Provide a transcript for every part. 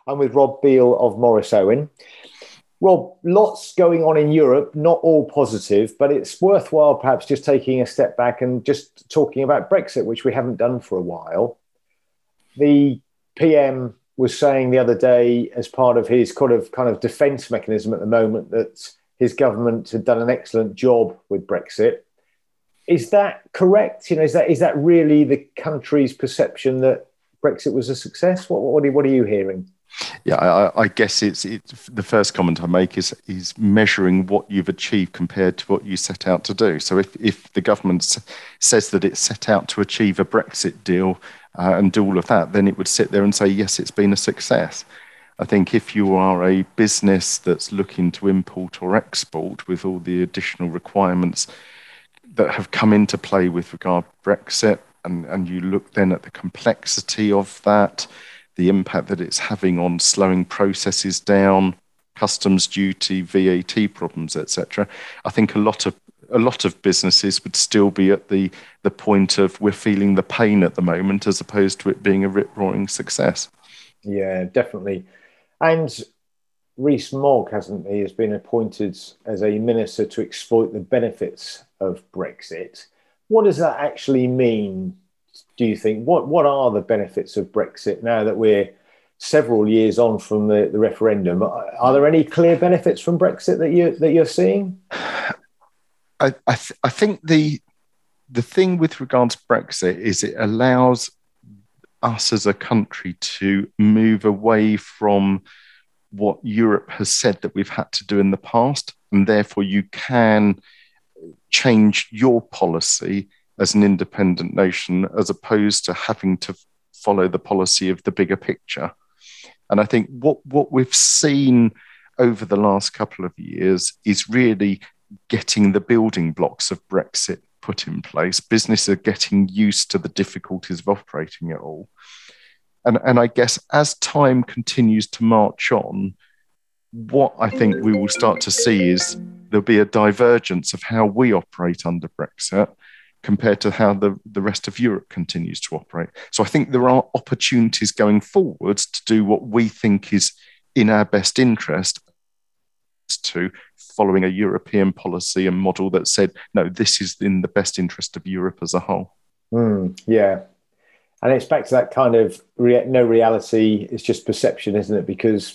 I'm with Rob Beale of Morris Owen. Rob, lots going on in Europe, not all positive, but it's worthwhile perhaps just taking a step back and just talking about Brexit, which we haven't done for a while. The PM was saying the other day, as part of his kind of defence mechanism at the moment, that his government had done an excellent job with Brexit. Is that correct? Is that really the country's perception that Brexit was a success? What are you hearing? Yeah, I guess it's the first comment I make is measuring what you've achieved compared to what you set out to do. So if the government says that it's set out to achieve a Brexit deal and do all of that, then it would sit there and say, yes, it's been a success. I think if you are a business that's looking to import or export with all the additional requirements that have come into play with regard to Brexit, and you look then at the complexity of that, the impact that it's having on slowing processes down, customs duty, VAT problems, etc. I think a lot of businesses would still be at the point of we're feeling the pain at the moment, as opposed to it being a rip-roaring success. Yeah, definitely. And Rees-Mogg, hasn't he, has been appointed as a minister to exploit the benefits of Brexit. What does that actually mean, do you think? What are the benefits of Brexit now that we're several years on from the referendum? Are there any clear benefits from Brexit that you're seeing? I think the thing with regards to Brexit is it allows us as a country to move away from what Europe has said that we've had to do in the past, and therefore you can change your policy as an independent nation, as opposed to having to follow the policy of the bigger picture. And I think what we've seen over the last couple of years is really getting the building blocks of Brexit put in place. Businesses are getting used to the difficulties of operating it all. And I guess as time continues to march on, what I think we will start to see is there'll be a divergence of how we operate under Brexit compared to how the rest of Europe continues to operate. So I think there are opportunities going forwards to do what we think is in our best interest, to following a European policy and model that said, no, this is in the best interest of Europe as a whole. Yeah. And it's back to that kind of no reality, it's just perception, isn't it? Because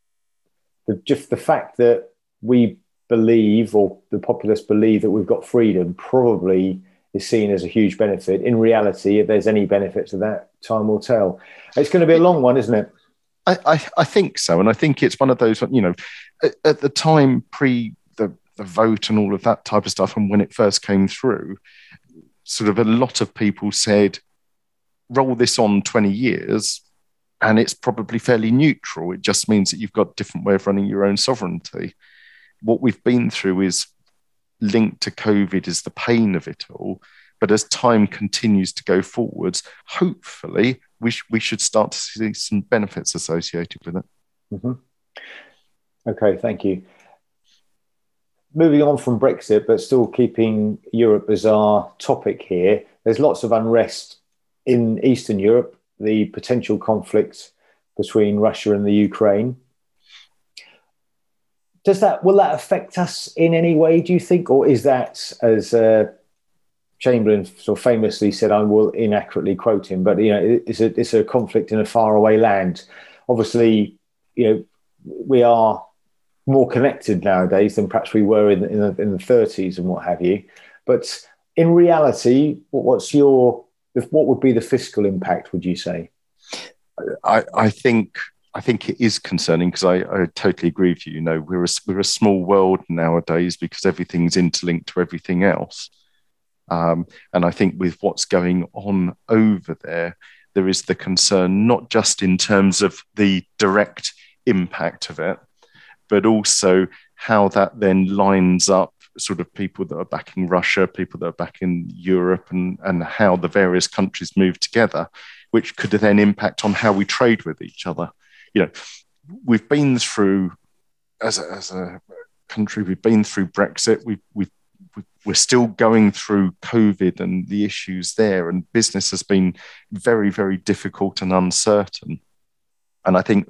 just the fact that we believe, or the populace believe, that we've got freedom probably is seen as a huge benefit. In reality, if there's any benefit to that, time will tell. It's going to be a long one, isn't it? I think so. And I think it's one of those, at the time pre the vote and all of that type of stuff, and when it first came through, sort of a lot of people said, roll this on 20 years and it's probably fairly neutral. It just means that you've got a different way of running your own sovereignty. What we've been through is linked to COVID, is the pain of it all. But as time continues to go forwards, hopefully we should start to see some benefits associated with it. Mm-hmm. Okay, thank you. Moving on from Brexit, but still keeping Europe as our topic here, there's lots of unrest in Eastern Europe, the potential conflict between Russia and the Ukraine. Will that affect us in any way, do you think? Or is that, as Chamberlain sort of famously said, I will inaccurately quote him, but it's a conflict in a faraway land. Obviously, we are more connected nowadays than perhaps we were in the 30s and what have you. But in reality, what would be the fiscal impact, would you say? I think it is concerning, because I totally agree with you. We're a small world nowadays because everything's interlinked to everything else. And I think with what's going on over there is the concern, not just in terms of the direct impact of it, but also how that then lines up sort of people that are backing Russia, people that are backing Europe, and how the various countries move together, which could then impact on how we trade with each other. We've been through, as a country, we've been through Brexit. We're still going through COVID and the issues there, and business has been very, very difficult and uncertain. And I think,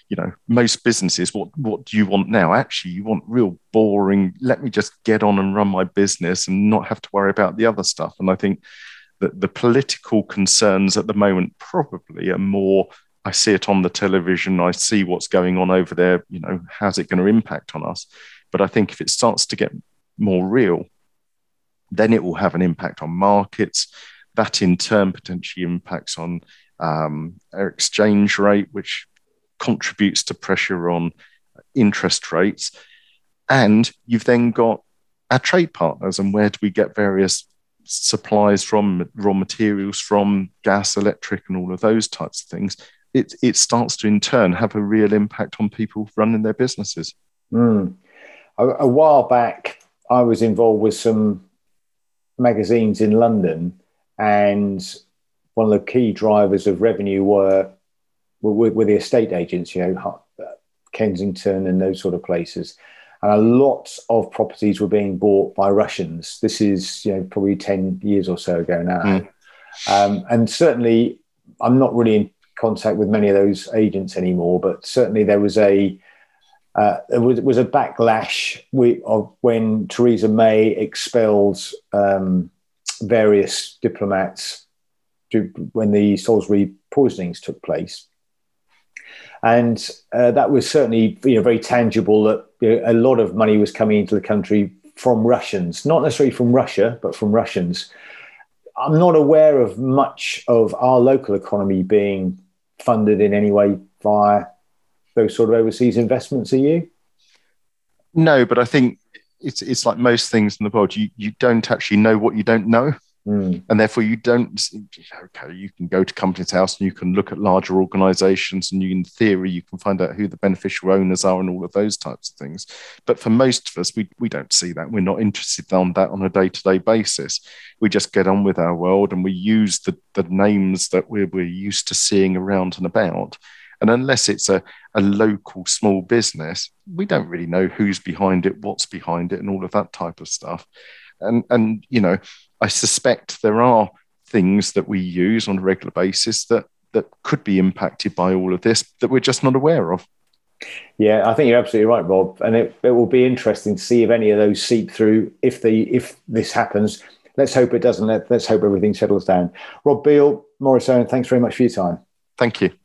most businesses, what do you want now? Actually, you want real boring, let me just get on and run my business and not have to worry about the other stuff. And I think that the political concerns at the moment probably are more, I see it on the television, I see what's going on over there, how's it going to impact on us? But I think if it starts to get more real, then it will have an impact on markets. That in turn potentially impacts on our exchange rate, which contributes to pressure on interest rates. And you've then got our trade partners, and where do we get various supplies from, raw materials from, gas, electric, and all of those types of things. It starts to in turn have a real impact on people running their businesses. A while back, I was involved with some magazines in London, and one of the key drivers of revenue were the estate agents, Kensington and those sort of places. And a lot of properties were being bought by Russians. This is, probably 10 years or so ago now. And certainly, I'm not really in contact with many of those agents anymore, but certainly there was a backlash of when Theresa May expelled various diplomats when the Salisbury poisonings took place. And that was certainly very tangible that a lot of money was coming into the country from Russians, not necessarily from Russia, but from Russians. I'm not aware of much of our local economy being funded in any way via those sort of overseas investments. Are you? No, but I think it's like most things in the world. You don't actually know what you don't know. And therefore you don't, you can go to Companies House and you can look at larger organizations, and in theory, you can find out who the beneficial owners are and all of those types of things. But for most of us, we don't see that. We're not interested in that on a day-to-day basis. We just get on with our world, and we use the names that we're used to seeing around and about. And unless it's a local small business, we don't really know who's behind it, what's behind it, and all of that type of stuff. And I suspect there are things that we use on a regular basis that could be impacted by all of this that we're just not aware of. Yeah, I think you're absolutely right, Rob. And it will be interesting to see if any of those seep through, if this happens. Let's hope it doesn't. Let's hope everything settles down. Rob Beale, Maurice Owen, thanks very much for your time. Thank you.